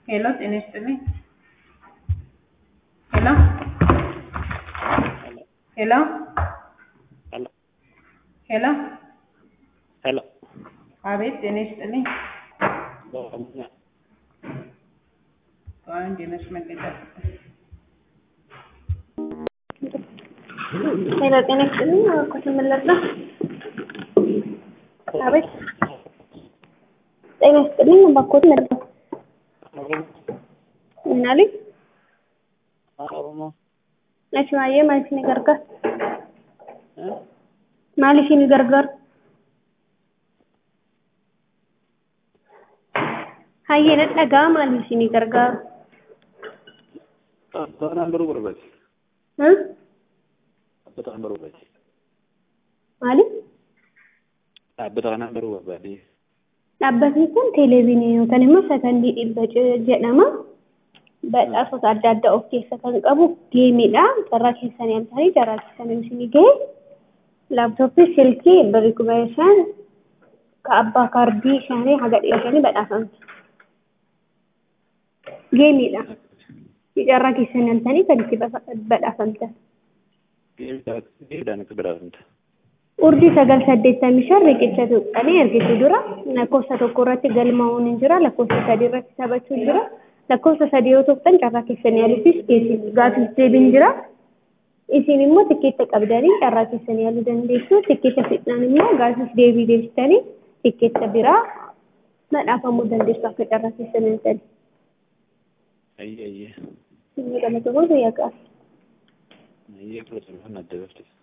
Hello, ¿tienes tele? Hello, Hello. hello, Hello. hello. Hello. A ver, ¿tienes tele? በኦሮምኛ አንድ የመስመር ሄሎ ጤና ይስጥልኝ። እኮ ተመለሰ። አቤት ጤና ይስጥልኝ። ባኮት መለሰ እና ልጅ ኦሮሞ ነሽማዬ ማለት ንገርጋር ማለሽ ንገርጋር ሀየ ነጠጋ ማለሽ ንገርጋር በጣም ብሩ ጉርበት እ በጣም ብሩ ጉርበት ማለት በጣም ብሩ ጉርበት dhaabbatni kun televezyiinii yookaan immoo sakandii dhibba jedhama. Badhaasota adda addaa of keessaa kan qabu geemiidha. Carraa keessanii altanii carraa keessanii isinii gahe laaptooppii silkii birrii 5,000 ka'abbaa kaardii shanii haga 5,000 badhaafamti. Geemiidha. Carraa keessanii altanii kan itti badhaafamtan. geemiidhaan itti badhaafamta. Urjii 985 riqicha tuqanii ergitu dura lakkoofsa tokko irratti galmaa'uun hin jira, lakkoofsa sadii irratti taphachuun jira. Lakkoofsa sadii yoo tuqxan carraa keessanii yaaluufis gaafis deebiin jira. Isin immoo tikkeetta qabdanii carraa keessanii yaaluu dandeessu. Tikkeetta fidnaan immoo gaafis deebii deebistanii tikkeetta biraa badhaafamuu dandeessu akka carraa keessanii yaaltanii. Ayyee. Inni galatoomaa guyyaa qaba. Ayyee kunuunsa adda baafte.